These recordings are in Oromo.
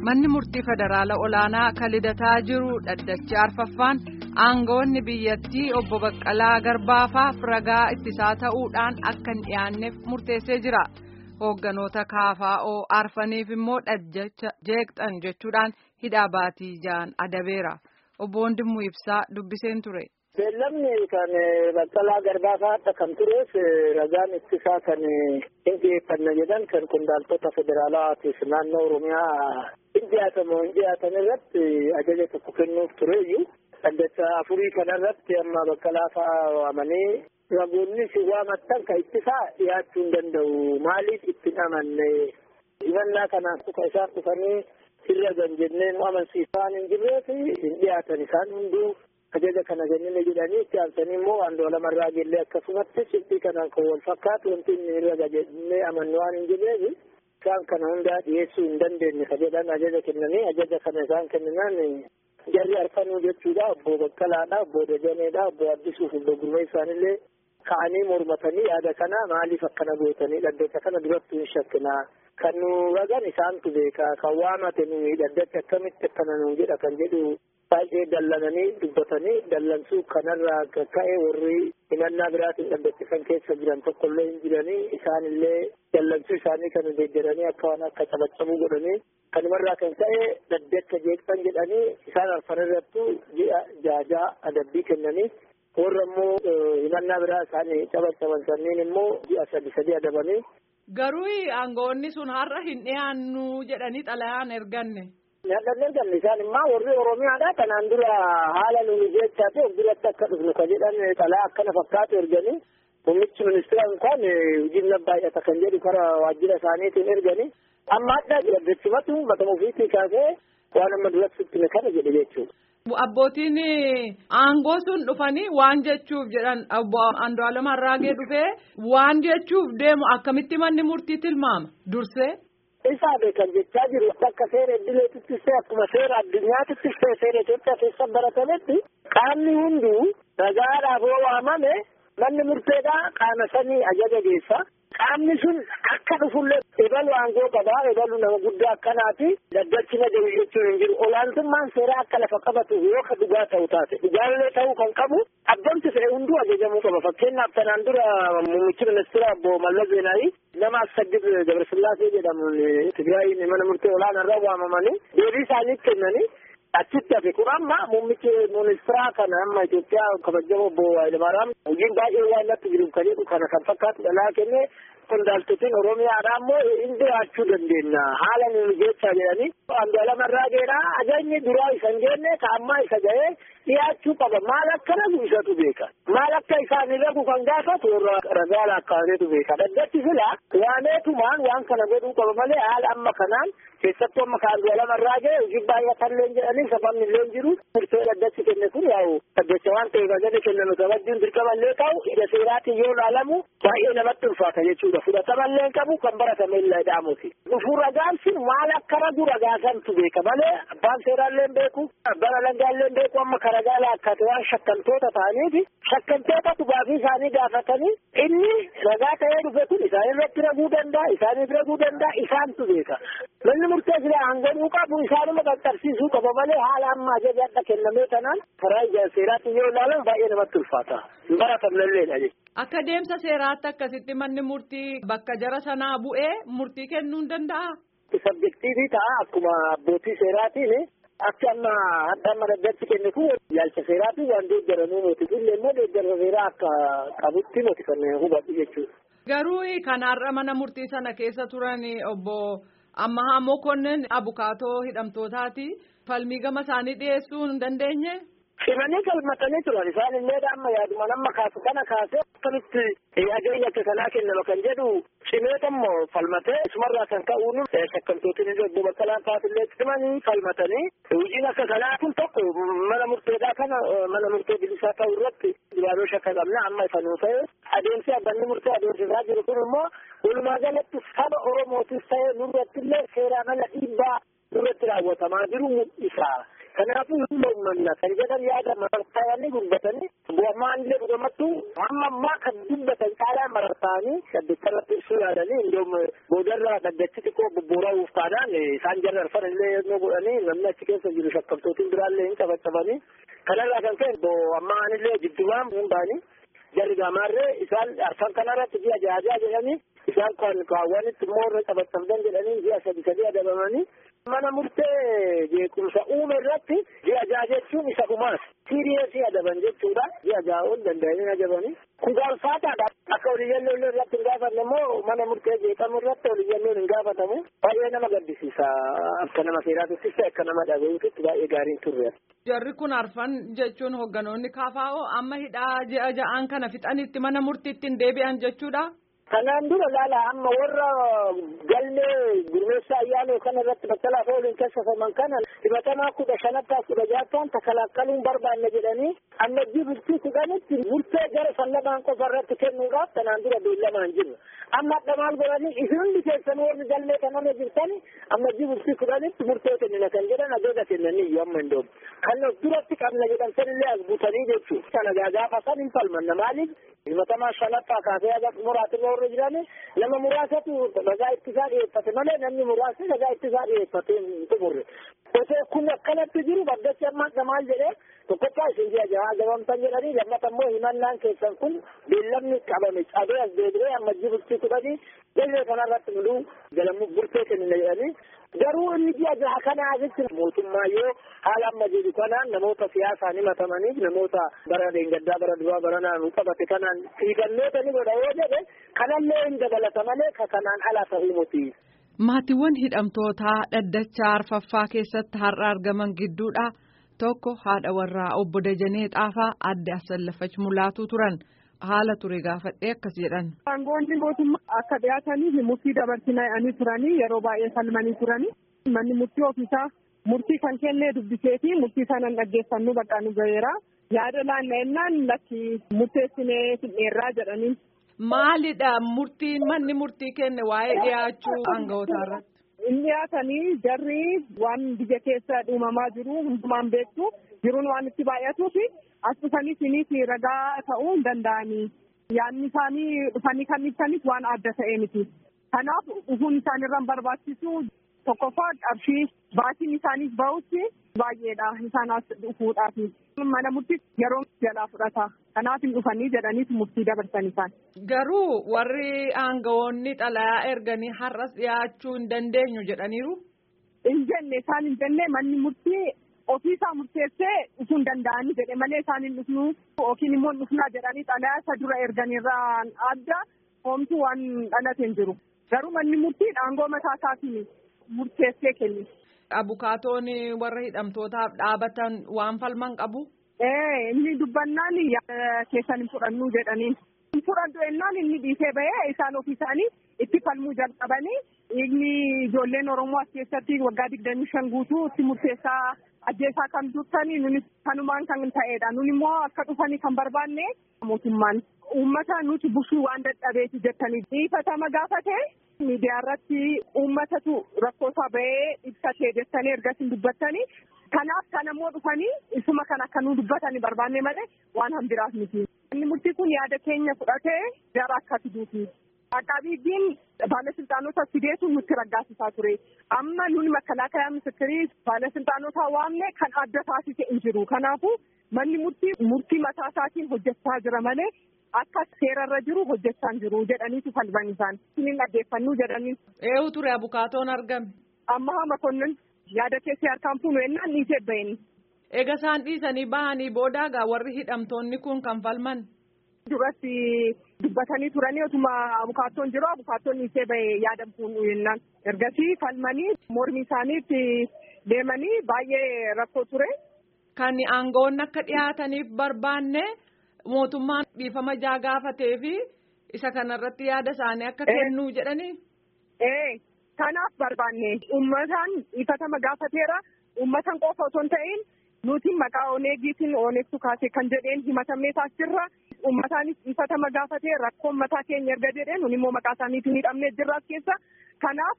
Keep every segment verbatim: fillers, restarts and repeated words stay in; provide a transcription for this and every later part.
Manni murtii federaala olaanaa kan lidataa jiru dhaddachi arfaffaan aangawoonni biyyattii obbo Baqqalaa Garbaafaaf ragaa ittisaa ta'uudhaan akka hin dhiyaanneef murteessee jira. Hoogganoota kaafaa'oo arfaniif immoo dhaddacha jeeqxan jechuudhaan hidhaa baatii ja'an adabeera. Obbo Wandimuu Ibsaa dubbiseen ture. Beellamni kan Baqqalaa Garbaafaadha kan tureef ragaan ittisaa kan hin dhiyeeffanne jedhan kan qondaaltota federaalaatiif naannoo Oromiyaa hin dhiyaatamu hin dhiyaatan irratti ajaja tokko kennuuf tureeyyuu dhaddacha afurii kanarratti amma Baqqalaa fa'aa waamanii ragoonni si waamattan kan ittisaa dhiyaachuu hin danda'u maaliif itti amanne himannaa kanaaf kan isaan dhufanii sirra gan jennee nu amansiisaan hin jirreef hin dhiyaatan isaan hunduu ajaja kana kennine jedhanii itti aansanii immoo Andu'aalam Arraageellee akkasumatti shiftii kanaan kan wal fakkaatu wanti inni irra jennee amannu waan hin jirreef isaan kana hundaa dhiyeessuu hin dandeenye ka jedhan ajaja kennanii ajaja kana isaan kenninaan jarri arfanuu jechuudha obbo Baqqalaadha obbo Dajaneedha obbo Addisuuf obbo Gurmee isaanillee ka'anii mormatanii yaada kana maaliif akkana gootanii dhaddacha kana duratti hin shakkinaa kan nu ragan isaantu beeka kan waamate nuyi dhaddacha akkamitti akkana nu jedha kan jedhu baay'ee dallananii dubbatanii dallansuu kanarraa ka'e warri himannaa biraatiin dhaddachisan keessa jiran tokkollee hin jiranii isaanillee dallansuu isaanii kan deeggaranii akka waan akka cabaccabuu godhanii kanumarraa kan ka'e dhaddacha jeeqxan jedhanii isaan arfan irrattu ji'a jaajaa adabbii kennanii warra immoo himannaa biraa isaanii cabaccaban sanniin immoo ji'a sadi sadi adabanii. Garuu aangawoonni sun har'a hin dhiyaannu jedhanii xalayaan erganne. Nyaadhaan erganne isaan immoo warri Oromiyaadha kanaan dura haala nuyi jechaati of duratti akka dhufnu ka jedhan xalaa akkana fakkaatu erganii muummichi ministeeraa kan hojiin baay'ata kan jedhu karaa waajjira isaaniitiin erganii amma adda dhaddachi matama ofiitii kaasee waan amma duratti kana jedhe jechuudha. Abbootiin aangoo sun dhufanii waan jechuuf jedhan obbo Andu'aalam Arraagee dhufee waan jechuuf deemu akkamitti manni murtii tilmaama dursee. Isaa beekan jechaa jiru akka seera idileetittis ta'e akkuma seera addunyaatittis ta'e seera Itoophiyaa keessa baratametti qaamni hunduu ragaadhaaf yoo waamame manni murteedhaa qaama sanii ajaja geessa. Qaamni sun akka dhufullee ebalu aangoo qabaa ebalu nama guddaa akkanaati dhaddachi na jiru jechuun hin jiru olaantummaan seeraa akka lafa qabatu yoo ka dhugaa ta'u taate dhugaallee ta'uu kan qabu abbamti fe'e hunduu ajajamuu qaba fakkeenyaaf kanaan dura muummichi ministeera obbo Mallas Zeenaawii nama Assagid Gabrasillaasee jedhamuun Tigraayin mana murtee olaanaarraa waamamanii deebii isaanii kennanii achitti hafe kun amma muummichi ministeeraa kana amma Itoophiyaa kabajamoo obbo Hayilamaariyaam hojiin baay'ee waan natti jiru kan jedhu kana kan fakkaatu dhalaa kennee qondaaltotiin Oromiyaadha ammoo hin dhiyaachuu dandeenya haala nuyi jechaa jedhanii Andu'aalam Arraageedha ajajni duraa isa hin geenne ka ammaa isa ga'ee dhiyaachuu qaba maal akka ragu isatu beeka maal akka isaan ragu kan gaafatu warra ragaa lakkaawateetu beeka dhaddachi fila waameetumaan waan kana godhuu qaba malee haala amma kanaan keessattuu amma ka Andu'aalam Arraagee hojii baay'atallee jedhanii sababni illee jiru murtee dhaddachi kenne kun yaa'u dhaddacha waan ta'eef ajaja kenname kabajjuun dirqamallee ta'u ija seeraatiin yoo ilaalamu baay'ee namatti ulfaata jechuudha fudhatamallee qabu kan baratame illee dhaamuti dhufuu ragaan sun maal akka ragu ragaasantu beeka malee abbaan seeraallee beeku abbaan alangaallee beeku amma ka ragaa laakkate waan shakkantoota ta'aniifi shakkantoota dhugaatii isaanii gaafatanii inni ragaa ta'ee dhufe kun isaan irratti raguu danda'a isaaniif raguu danda'a isaantu beeka manni murtee silaa hanganuu qabu isaanuma qaqqabsiisuu qaba malee haala amma ajaja adda kennamee kanaan karaa ija seeraatiin yoo ilaalan baay'ee namatti ulfaata hin baratamnelleedha jechuudha. Akka deemsa seeraatti akkasitti manni murtii bakka jara sanaa bu'ee murtii kennuu hin danda'a. Sabjektiivii ta'a akkuma abbootii seeraatiin akka amma adda amma dhaddachi kenne kun ilaalcha seeraatiin waan deeggaranuu moti illee immoo deeggarsa seeraa akka qabutti moti kan hubadhu jechuudha. Garuu kanarra mana murtii sana keessa turan obbo Ammahaa Mokonnin abukaatoo hidhamtootaati falmii gama isaanii dhiyeessuu hin dandeenye. Simanii galmatanii turan isaan illee amma yaaduma nama kaasu kana kaasee akkamitti ajajni akka kanaa kennama kan jedhu cimeetammoo falmatee isumarraa kan ka'uun shakkamtootiin illee obbo Baqqalaan fa'aatillee cimanii falmatanii hojiin akka kanaa kun tokko mana murteedhaa kana mana murtee bilisaa ta'u irratti dibaabee shakka qabna amma ifanuu ta'e adeemsi abbanni murtee adeemsisaa jiru kun immoo walumaa galatti saba Oromootis ta'e nurrattillee seeraan ala dhiibbaa nurratti raawwatamaa jiru mul'isa. Kanaafuu hin mormanna kan jedhan yaada marartaa'anii dubbatanii bu'amaan illee dhugamattuu amma ammaa kan dubbatan caalaa marartaa'anii saddeettarratti ibsuu yaadanii indoom boodarraa dhaggachi xiqqoo bobboora'uuf taanaan isaan jarra arfan illee yennoo godhanii namni achi keessa jiru shakkamtootiin biraallee hin cabacabanii kanarraa kan ka'e ammaan illee jiddumaan hundaanii jarri gaamaarree isaan arfan kanarratti ji'a jaajaa jedhanii isaan kan kaawwanitti immoo irra cabacabdan jedhanii ji'a sadi sadii adabamanii mana murtee jeequmsa uume irratti ji'a jaha jechuun isa dhumaas siiriyeesii adaban jechuudha ji'a jaha ol danda'anii adabanii kun gaafataadha akka waliyyalloon irratti hin gaafanne immoo mana murtee jeeqamu irratti waliyyalloon hin gaafatamu baay'ee nama gaddisiisa akka nama seeraatuttis akka nama dhaga'uutitti baay'ee gaariin turre. Jarri kun arfan jechuun hogganoonni kaafaa'oo amma hidhaa ji'a ja'aan kana fixanitti mana murtiitti hin deebi'an jechuudha. Kanaan dura laala amma warra galmee gurmeessa ayyaanoo kana irratti battalaaf ooluun keessafaman kana himatamaa kudha shanaffaa kudha ja'affaan takalakkaluun barbaanne jedhanii ammajjii bultii kudhanitti murtee gara sallamaan qofa irratti kennuudhaaf kanaan dura beellamaan jiru. Amma adda maal godhanii isin hundi keessan warri galmee kanama jirtani ammajjii bultii kudhanitti murtee kennina kan jedhan adeega kennanii iyyuu amma hin doomu. Kan of duratti qabna jedhan sanillee as buutanii jechuudha. Kana gaafa san hin falmanna maaliif himatamaa shanaffaa kaasee aga muraatirra warra jirani nama muraasatu ragaa ittisaa dhiyeeffate malee namni muraasni ragaa ittisaa dhiyeeffate hin xumurre. Osoo kun akkanatti jiru baddachi amma maal jedhee tokkoffaa isin ji'a jahaa adabamtan jedhanii lammata immoo himannaan keessan kun beellamni qabame cabee as deebi'ee ammajjii bultii kudhanii galmee kanarratti muluu galamuu murtee kennina jedhanii garuu inni ji'a jaha kana asitti mootummaa yoo haala amma jiru kanaan namoota siyaasaan himatamaniif namoota bara deengaddaa bara duraa bara naannoo qabate kanaan fiigannoota ni godha yoo jedhe kanallee hin dabalata malee ka kanaan ala ta'uu miti. Maatiiwwan hidhamtootaa dhaddachaa arfaffaa keessatti har'a argaman gidduudha. Tokko haadha warraa obbo Dajanee Xaafaa adde Asallafach Mulaatuu turan haala ture gaafadhee akkas jedhan. Aangoonni mootummaa akka dhiyaatanii murtii dabarsinanii turanii yeroo baay'ee falmanii turanii manni murtii ofiisaa murtii kan kennee dubbisee fi murtii sanaan dhaggeeffannu bakka nu gaheera yaada laanna'ennaan lakki murteessinee fidheerraa jedhanii. Maalidha murtiin manni murtii kenne waa'ee dhiyaachuu aanga'ootaa irratti? Inni dhiyaatanii jarri waan biyya keessa dhuumamaa jiru hundumaan beektu jiruun waan itti baay'atuuf as dhufanii siniif ragaa ta'uu hin danda'anii. Yaadni isaanii dhufanii kan ibsanis waan adda ta'e miti. Kanaaf dhufuun isaanirra barbaachisu tokkoffaa qarshii baatiin isaaniif bahutti baay'eedha isaan as dhufuudhaaf. Mana murtii yeroo jalaa fudhata. Kanaaf hin dhufanii jedhaniif murtii dabarsan isaan. Garuu warri aangawoonni xalayaa erganii har'as dhiyaachuu hin dandeenyu jedhaniiru. Hin jenne isaan hin jenne manni murtii ofiisaa murteessee dhufuu hin danda'anii jedhe malee isaan hin dhufnu yookiin immoo dhufnaa jedhanii xalayaa isa dura erganirraan adda homtuu waan dhalate hin jiru. Garuu manni murtii aangoo mataa isaatiin murteessee kenni. Abukaatoon warra hidhamtootaaf dhaabatan waan falman qabu. Ee inni dubbannaan keessan hin fudhannu jedhaniin. Hin fudhannu ennaan inni dhiisee bahee isaan ofiisaanii itti falmuu jalqabanii inni ijoolleen Oromoo as keessatti waggaa digdamii shan guutuu itti murteessaa ajjeesaa kan turtanii nuni kanumaan kan ta'edha. Nuni immoo akka dhufanii kan barbaanne mootummaan uummata nuti bushuu waan dadhabeeti jettanii dhiifatama gaafate. Miidiyaa irratti uummatatu rakkoosaa bahee ibsatee jettanii ergasii dubbattanii kanaaf kan ammoo dhufanii isuma kan akka nu dubbatanii barbaanne malee waan hambiraaf miti. Inni murtii kun yaada keenya fudhatee gara akka fiduuti. Aqaabiin baalasiltaanota fideetu nutti raggaasisaa ture. Amma nuni makalaakaa miskirii baalasiltaanota waamne kan adda taasise hin jiru. Kanaafuu manni murtii murtii mataa isaatiin hojjechaa jira malee. Akka seerarra jiru hojjechaa hin jiru jedhaniitu falman isaan. Isiniin dhaggeeffannuu jedhanii. Eewu ture abukaatoon argame. Amma makonnin yaada keessee harkaan fuunu ennaan dhiisee baheni. Eega isaan dhiisanii bahanii boodaagaa warri hidhamtoonni kun kan falman. Duratti dubbatanii turanii otuma abukaatoon jiru abukaatoon dhiisee bahee yaada fuunu ennaan. Ergasii falmanii mormi isaaniitti deemanii baay'ee rakkoo ture. Kan aangoon akka dhiyaataniif barbaanne. Mootummaan dhiifama jaa gaafatee fi isa kanarratti yaada isaanii akka kennuu jedhanii. Ee kanaaf barbaanne uummataan dhiifatama gaafateera uummatan qofa otoo hin ta'in nuti maqaa oneegiitiin oneegtu kaasee kan jedheen himatamee taasirra uummataanis dhiifatama gaafatee rakkoon mataa keenya erga jedheen nuni immoo maqaa isaaniitiin hidhamnee jirra as keessa kanaaf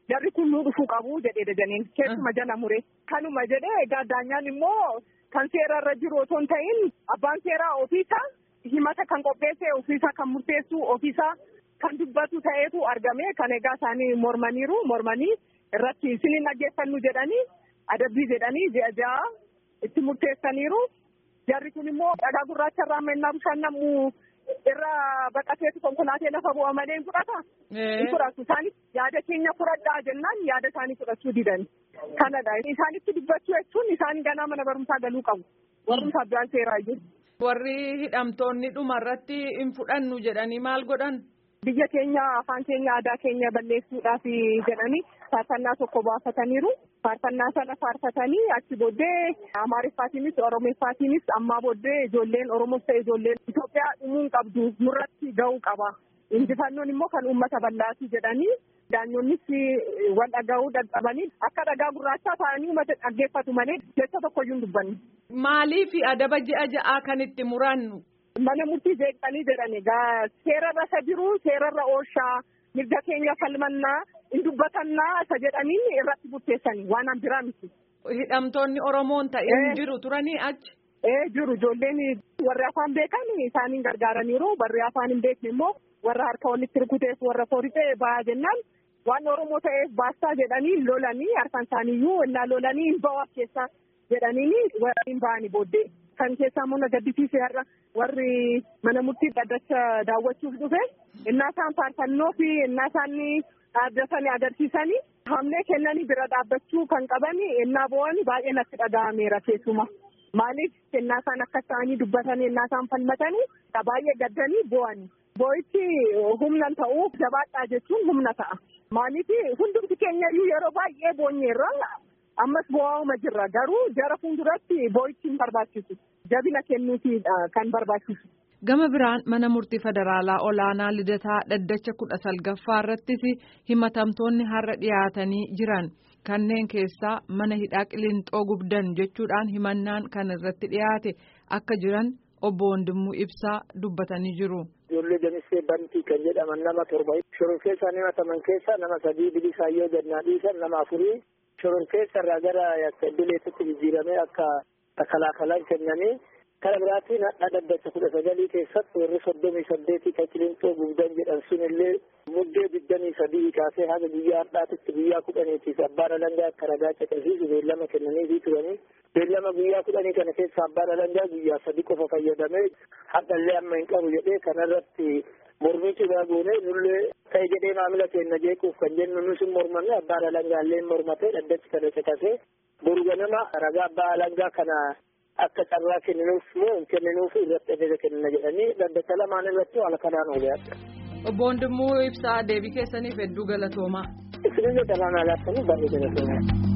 jarri kun nuu dhufuu qabu jedhee dajaniin keessuma jala mure. Kanuma jedhee egaa daanyaan immoo kan seerarra jiru otoo hin ta'in abbaan seeraa ofiisaa himata kan qopheesse ofiisaa kan murteessu ofiisaa kan dubbatu ta'eetu argame kan egaa isaanii mormaniiru mormanii irratti isiniin dhaggeeffannu jedhanii adabbii jedhanii ji'a ja'a itti murteessaniiru. Jarri kun immoo dhagaa gurraacha irraa mennaa bishaan namuu irra baqateetu konkolaatee lafa bu'a malee hin fudhata. Hin fudhatu isaanis yaada keenya fudhadhaa jennaan yaada isaanii fudhachuu didan. Kanadha isaanitti dubbachuu jechuun isaan ganaa mana barumsaa galuu qabu. Warrumsa abbaan seeraa jiru. Warri hidhamtoonni dhuma irratti hin fudhannu jedhanii maal godhan? Biyya keenya afaan keenya aadaa keenya balleessuudhaaf jedhanii faarfannaa tokko baafataniiru. Faarfannaa sana faarfatanii achi booddee Amaariffaatiinis Oromeeffaatiinis ammaa booddee ijoolleen Oromoos ta'e ijoolleen Itoophiyaa dhumuun qabdu nurratti ga'uu qaba. Injifannoon immoo kan uummata bal'aati jedhanii daanyoonnis wal dhaga'uu dadhabanii akka dhagaa gurraachaa ta'anii uummata dhaggeeffatu malee jecha tokkoyyuu hin dubbanne. Maaliif adaba ji'a ja'aa kan itti murannu? Mana murtii jeeqanii jedhani egaa seerarra isa jiru seerarra oolshaa mirga keenya falmannaa hin dubbatannaa isa jedhanii irratti murteessanii waan an biraa miti. Hidhamtoonni Oromoon ta'een jiru turanii achi? Ee jiru ijoolleen warri afaan beekan isaaniin gargaaraniiru warri afaan hin beekne immoo warra harka walitti rukuteef warra foorixee ba'aa jennaan waan Oromoo ta'eef baastaa jedhanii lolanii harkaan isaaniiyyuu innaa lolanii hin ba'u keessaa jedhanii warri hin ba'anii booddee. Kan keessaa immoo na gaddisiise har'a warri mana murtii dhaddacha daawwachuuf dhufe innaa isaan faarfannoo fi innaa isaan dhaabbatanii agarsiisanii hamlee kennanii bira dhaabbachuu kan qabani innaa bo'an baay'ee natti dhaga'ameera keessuma. Maaliif innaa isaan akka isaanii dubbatanii innaa isaan falmatanii baay'ee gaddanii bo'ani. Boo'ichi humnan ta'uu jabaadhaa jechuun humna ta'a. Maaliif hundumti keenya iyyuu yeroo baay'ee boonyeerra. Ammas bo'aa'uma jirra garuu jara fuulduratti boo'ichi hin barbaachisu jabina kennuuti kan barbaachisu. Gama biraan mana murtii federaalaa olaanaa lidataa dhaddacha kudha salgaffaa irrattis himatamtoonni har'a dhiyaatanii jiran kanneen keessaa mana hidhaa Qilinxoo gubdan jechuudhaan himannaan kan irratti dhiyaate akka jiran obbo Wandimuu Ibsaa dubbatanii jiru. Ijoollee Jamisee Bantii kan jedhaman nama torba shoror keessaa himataman keessaa nama sadii bilisaayyoo gannaa dhiisan nama afurii. Shoror keessa irraa gara idileetti jijjiiramee akka takalaafalaan kennamee kana biraatiin hadha dhaddacha kudha sagalii keessatti warri soddomii saddeetii kan Qilinxoo gubdan jedhan sunillee muddee digdamii sadii kaasee haga guyyaa har'aatitti guyyaa kudhaniitiif abbaan alangaa akka ragaa caqasiisu beellama kennaniifii turanii beellama guyyaa kudhanii kana keessa abbaan alangaa guyyaa sadii qofa fayyadamee hadhallee amma hin qabu jedhee kanarratti mormii cimaa goonee nullee ta'e jedhee maamila keenya jeequuf kan jennu nus hin mormanne abbaan alangaallee mormatee dhaddachi kana caqasee boru ganama ragaa abbaa alangaa kana akka carraa kenninuuf moo hin kenninuuf irratti ajaja kennina jedhanii dhaddacha lamaan irratti haala kanaan oolee adda. Obbo Wandimuu Ibsaa deebii keessaniif hedduu galatoomaa. Isinillee kanaan alaattanii baay'ee galatoomaa.